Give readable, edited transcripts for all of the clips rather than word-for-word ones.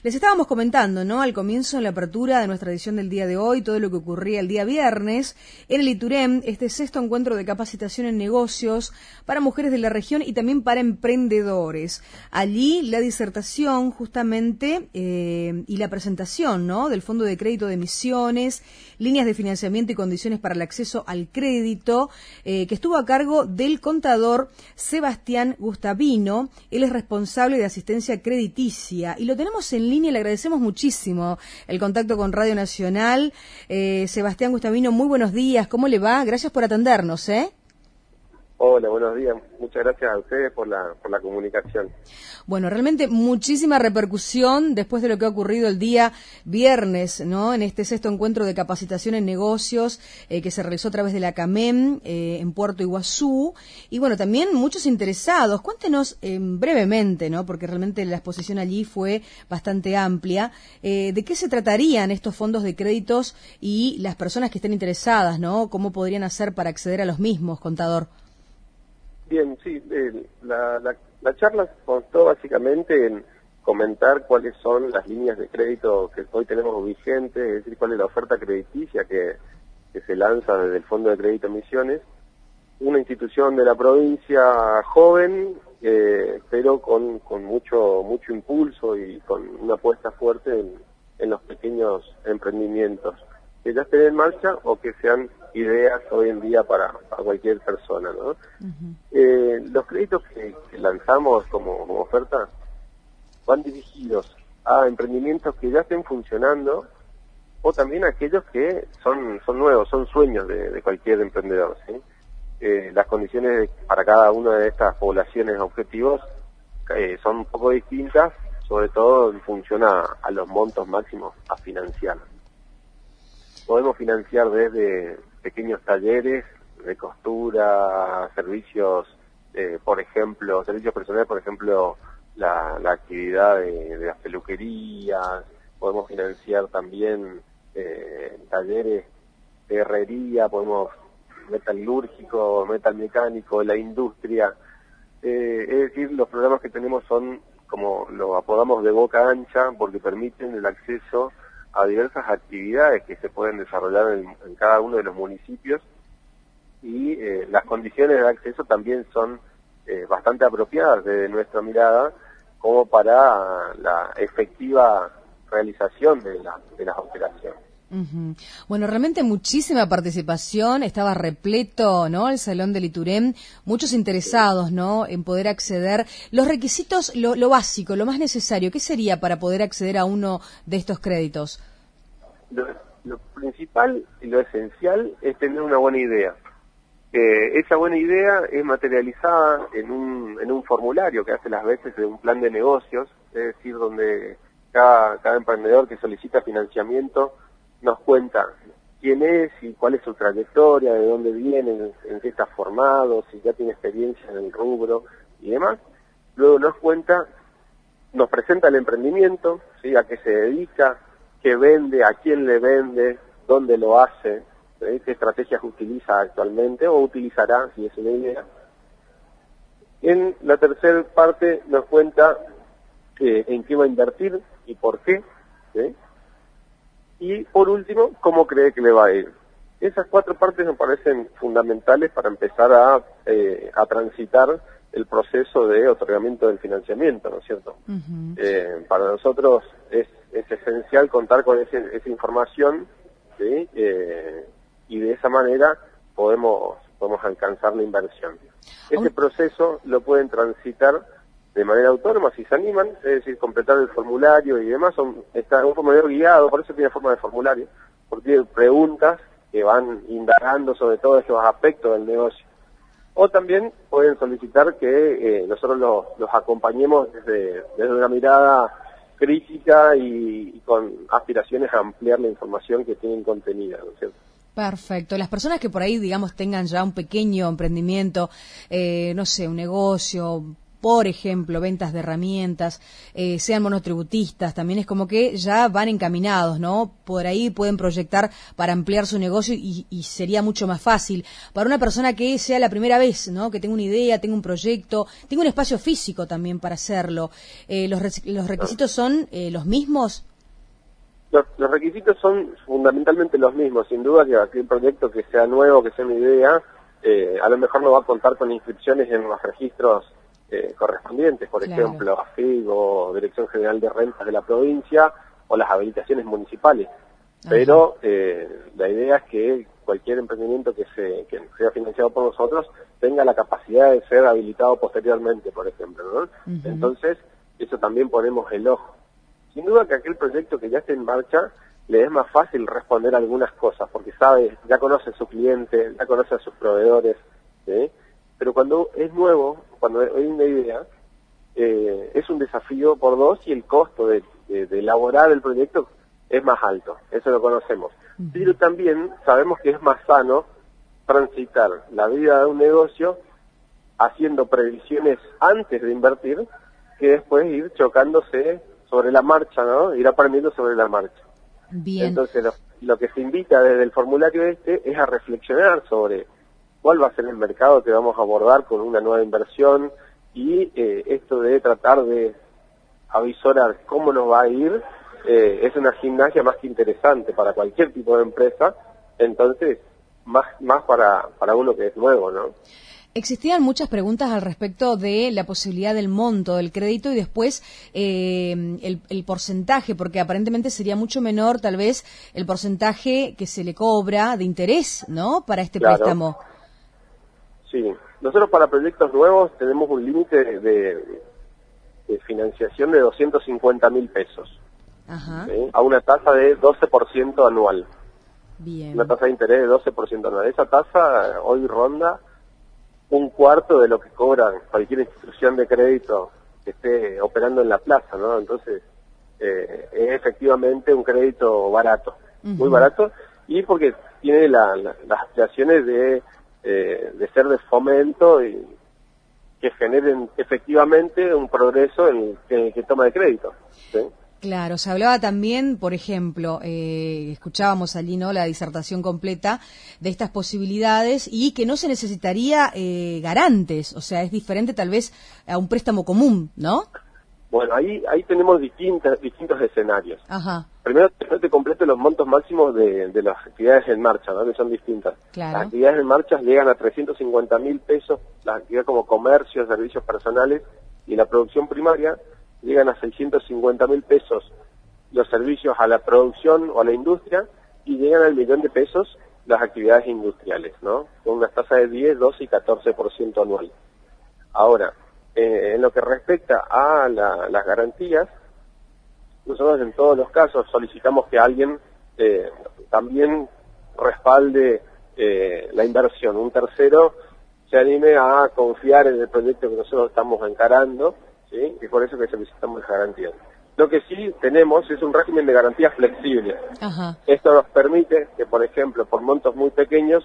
Les estábamos comentando, ¿no?, al comienzo, en la apertura de nuestra edición del día de hoy, todo lo que ocurría el día viernes en el ITUREM, este sexto encuentro de capacitación en negocios para mujeres de la región y también para emprendedores. Allí la disertación, justamente, y la presentación, ¿no?, del Fondo de Crédito de Misiones, líneas de financiamiento y condiciones para el acceso al crédito, que estuvo a cargo del contador Sebastián Gustavino. Él es responsable de asistencia crediticia y lo tenemos en línea. Le agradecemos muchísimo el contacto con Radio Nacional. Sebastián Gustavino, muy buenos días. ¿Cómo le va? Gracias por atendernos, ¿eh? Hola, buenos días. Muchas gracias a ustedes por la comunicación. Bueno, realmente muchísima repercusión después de lo que ha ocurrido el día viernes, ¿no?, en este sexto encuentro de capacitación en negocios que se realizó a través de la CAMEM en Puerto Iguazú. Y bueno, también muchos interesados. Cuéntenos brevemente, ¿no?, porque realmente la exposición allí fue bastante amplia, de qué se tratarían estos fondos de créditos y las personas que estén interesadas, ¿no?, cómo podrían hacer para acceder a los mismos, contador. Bien, sí, la charla constó básicamente en comentar cuáles son las líneas de crédito que hoy tenemos vigentes, es decir, cuál es la oferta crediticia que se lanza desde el Fondo de Crédito Misiones, una institución de la provincia joven, pero con mucho impulso y con una apuesta fuerte en los pequeños emprendimientos que ya estén en marcha o que sean ideas hoy en día para cualquier persona, ¿no? Los créditos que lanzamos como oferta van dirigidos a emprendimientos que ya estén funcionando o también a aquellos que son nuevos, son sueños de cualquier emprendedor, ¿sí? Las condiciones para cada una de estas poblaciones objetivos son un poco distintas, sobre todo en función a los montos máximos a financiar. Podemos financiar desde pequeños talleres de costura, servicios, por ejemplo, servicios personales, por ejemplo, la actividad de las peluquerías. Podemos financiar también talleres de herrería, podemos metalúrgico, metalmecánico, la industria. Es decir, los programas que tenemos son, como lo apodamos, de boca ancha, porque permiten el acceso a diversas actividades que se pueden desarrollar en cada uno de los municipios y las condiciones de acceso también son bastante apropiadas desde nuestra mirada como para la efectiva realización de las operaciones. Uh-huh. Bueno, realmente muchísima participación, estaba repleto, ¿no?, el salón del ITUREM, muchos interesados, ¿no?, en poder acceder. Los requisitos, lo básico, lo más necesario, ¿qué sería para poder acceder a uno de estos créditos? Lo principal y lo esencial es tener una buena idea. Esa buena idea es materializada en un formulario que hace las veces de un plan de negocios, es decir, donde cada emprendedor que solicita financiamiento nos cuenta quién es y cuál es su trayectoria, de dónde viene, en qué está formado, si ya tiene experiencia en el rubro y demás. Luego nos presenta el emprendimiento, ¿sí?, a qué se dedica, qué vende, a quién le vende, dónde lo hace, ¿sí?, qué estrategias utiliza actualmente o utilizará, si es una idea. En la tercera parte nos cuenta en qué va a invertir y por qué, ¿sí?, y por último, cómo cree que le va a ir. Esas cuatro partes me parecen fundamentales para empezar a transitar el proceso de otorgamiento del financiamiento, ¿no es cierto? Uh-huh. Para nosotros es esencial contar con esa información, ¿sí?, y de esa manera podemos alcanzar la inversión. Ese proceso lo pueden transitar de manera autónoma si se animan, es decir, completar el formulario y demás. Está un formulario guiado, por eso tiene forma de formulario, porque tiene preguntas que van indagando sobre todos estos aspectos del negocio. O también pueden solicitar que nosotros los acompañemos desde una mirada crítica y con aspiraciones a ampliar la información que tienen contenida, ¿no es cierto? Perfecto. Las personas que por ahí, digamos, tengan ya un pequeño emprendimiento, no sé, un negocio, por ejemplo, ventas de herramientas, sean monotributistas, también es como que ya van encaminados, ¿no? Por ahí pueden proyectar para ampliar su negocio y sería mucho más fácil. Para una persona que sea la primera vez, ¿no? Que tenga una idea, tenga un proyecto, tenga un espacio físico también para hacerlo, los requisitos son los mismos. Los requisitos son fundamentalmente los mismos, sin duda que aquel proyecto que sea nuevo, que sea una idea, a lo mejor no va a contar con inscripciones en los registros correspondientes, por ejemplo, AFIG o Dirección General de Rentas de la provincia o las habilitaciones municipales. Pero la idea es que cualquier emprendimiento que sea financiado por nosotros tenga la capacidad de ser habilitado posteriormente, por ejemplo, ¿no? Entonces, eso también ponemos el ojo. Sin duda que aquel proyecto que ya esté en marcha le es más fácil responder algunas cosas, porque sabe, ya conoce a su cliente, ya conoce a sus proveedores, ¿sí? Pero cuando es nuevo, cuando hay una idea, es un desafío por dos y el costo de elaborar el proyecto es más alto, eso lo conocemos. Pero también sabemos que es más sano transitar la vida de un negocio haciendo previsiones antes de invertir que después ir chocándose sobre la marcha, ¿no? Ir aprendiendo sobre la marcha. Bien. Entonces, lo que se invita desde el formulario es a reflexionar sobre cuál va a ser el mercado que vamos a abordar con una nueva inversión y esto de tratar de avisorar cómo nos va a ir es una gimnasia más que interesante para cualquier tipo de empresa, entonces más para uno que es nuevo, ¿no? Existían muchas preguntas al respecto de la posibilidad del monto del crédito y después el porcentaje, porque aparentemente sería mucho menor tal vez el porcentaje que se le cobra de interés, ¿no? Para este préstamo. Sí, nosotros para proyectos nuevos tenemos un límite de financiación de 250.000 pesos. Ajá. ¿Sí? A una tasa de 12% anual. Bien. Una tasa de interés de 12% anual. Esa tasa hoy ronda un cuarto de lo que cobra cualquier institución de crédito que esté operando en la plaza, ¿no? Entonces, es efectivamente un crédito barato, muy barato, y porque tiene las aspiraciones de ser de fomento y que generen efectivamente un progreso en el que toma de crédito, ¿sí? Claro, se hablaba también, por ejemplo, escuchábamos allí, ¿no?, la disertación completa de estas posibilidades y que no se necesitaría garantes, o sea, es diferente tal vez a un préstamo común, ¿no? Bueno, ahí tenemos distintos escenarios. Ajá. Primero te completo los montos máximos de las actividades en marcha, ¿no?, que son distintas. Claro. Las actividades en marcha llegan a 350.000 pesos, las actividades como comercio, servicios personales y la producción primaria llegan a 650.000 pesos los servicios a la producción o a la industria y llegan al 1.000.000 de pesos las actividades industriales, ¿no? Con una tasa de 10, 12 y 14% anual. Ahora, en lo que respecta a las garantías, nosotros en todos los casos solicitamos que alguien también respalde la inversión. Un tercero se anime a confiar en el proyecto que nosotros estamos encarando, ¿sí? Y por eso que solicitamos las garantías. Lo que sí tenemos es un régimen de garantías flexible. Ajá. Esto nos permite que, por ejemplo, por montos muy pequeños,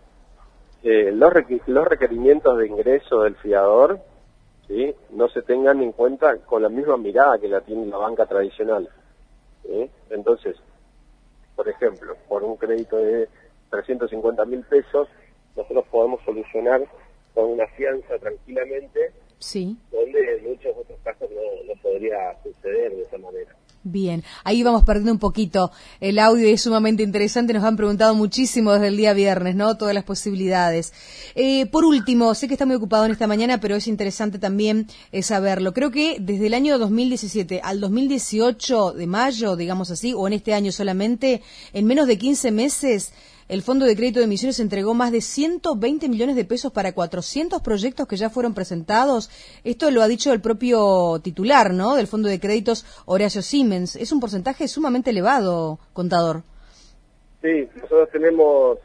los requerimientos de ingreso del fiador, ¿sí?, no se tengan en cuenta con la misma mirada que la tiene la banca tradicional, ¿sí? Entonces, por ejemplo, por un crédito de 350.000 pesos, nosotros podemos solucionar con una fianza tranquilamente, sí, donde en muchos otros casos no podría suceder de esa manera. Bien, ahí vamos perdiendo un poquito el audio y es sumamente interesante, nos han preguntado muchísimo desde el día viernes, ¿no?, todas las posibilidades. Por último, sé que está muy ocupado en esta mañana, pero es interesante también saberlo. Creo que desde el año 2017 al 2018 de mayo, digamos así, o en este año solamente, en menos de 15 meses, el Fondo de Crédito de Misiones entregó más de 120 millones de pesos para 400 proyectos que ya fueron presentados. Esto lo ha dicho el propio titular, ¿no?, del Fondo de Créditos, Horacio Siemens. Es un porcentaje sumamente elevado, contador. Sí, nosotros tenemos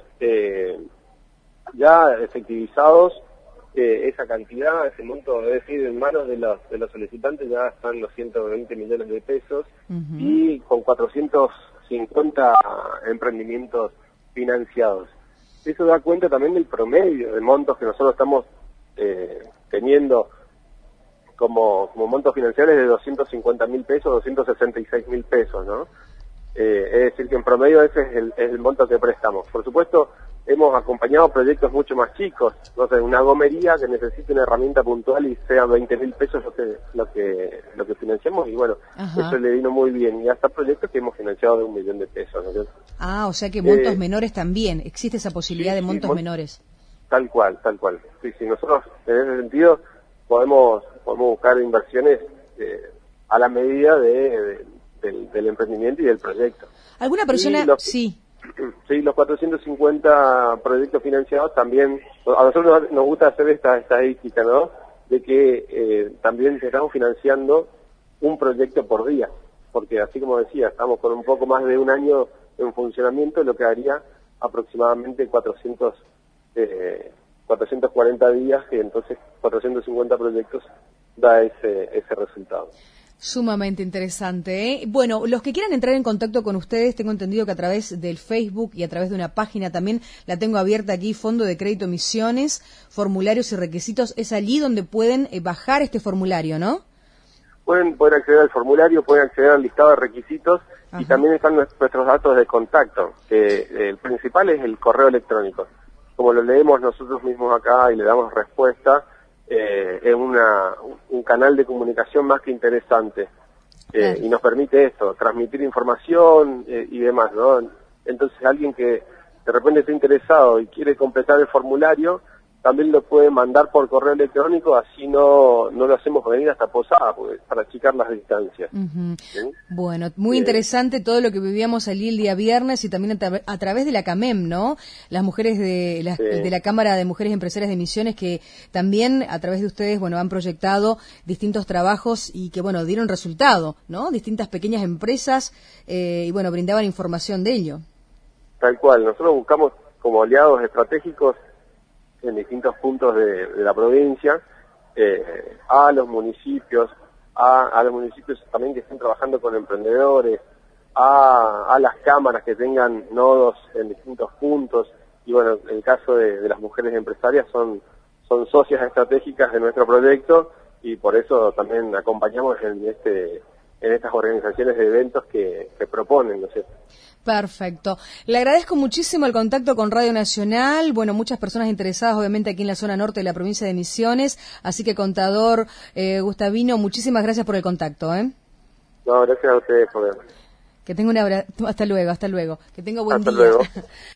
ya efectivizados esa cantidad, ese monto, es decir, en manos de los solicitantes ya están los 120 millones de pesos y con 450 emprendimientos financiados. Eso da cuenta también del promedio de montos que nosotros estamos teniendo como montos financieros de 250.000 pesos, 266.000 pesos, ¿no? Es decir, que en promedio ese es el monto que prestamos. Por supuesto, hemos acompañado proyectos mucho más chicos, no sé, una gomería que necesite una herramienta puntual y sea 20.000 pesos lo que financiamos, y bueno, Ajá. eso le vino muy bien, y hasta proyectos que hemos financiado de 1 millón de pesos, ¿no? Ah, o sea que montos menores también, existe esa posibilidad de montos menores. Tal cual. Sí, nosotros en ese sentido podemos buscar inversiones a la medida del emprendimiento y del proyecto. ¿Alguna persona? Sí. Sí, los 450 proyectos financiados también, a nosotros nos gusta hacer esta estadística, ¿no? De que también estamos financiando un proyecto por día, porque así como decía, estamos con un poco más de un año en funcionamiento, lo que haría aproximadamente 440 días, y entonces 450 proyectos da ese resultado. Sumamente interesante, ¿eh? Bueno, los que quieran entrar en contacto con ustedes, tengo entendido que a través del Facebook y a través de una página también, la tengo abierta aquí, Fondo de Crédito Misiones, formularios y requisitos, es allí donde pueden bajar este formulario, ¿no? Pueden acceder al formulario, pueden acceder al listado de requisitos. Ajá. Y también están nuestros datos de contacto, que el principal es el correo electrónico. Como lo leemos nosotros mismos acá y le damos respuesta, es un canal de comunicación más que interesante, y nos permite esto, transmitir información y demás, ¿no? Entonces alguien que de repente está interesado y quiere completar el formulario, también lo puede mandar por correo electrónico, así no lo hacemos venir hasta Posada, para achicar las distancias. Uh-huh. ¿Sí? Bueno, muy interesante todo lo que vivíamos allí el día viernes y también a través de la CAMEM, ¿no? Las mujeres de la Cámara de Mujeres Empresarias de Misiones, que también a través de ustedes, bueno, han proyectado distintos trabajos y que, bueno, dieron resultado, ¿no? Distintas pequeñas empresas y, bueno, brindaban información de ello. Tal cual, nosotros buscamos como aliados estratégicos en distintos puntos de la provincia, a los municipios también que estén trabajando con emprendedores, a las cámaras que tengan nodos en distintos puntos, y bueno, en el caso de las mujeres empresarias son socias estratégicas de nuestro proyecto, y por eso también acompañamos en estas organizaciones de eventos que proponen, ¿no es cierto? Perfecto. Le agradezco muchísimo el contacto con Radio Nacional. Bueno, muchas personas interesadas, obviamente, aquí en la zona norte de la provincia de Misiones. Así que, contador Gustavino, muchísimas gracias por el contacto, ¿eh? No, gracias a ustedes por verme. Que tenga hasta luego. Que tenga buen día. Hasta luego.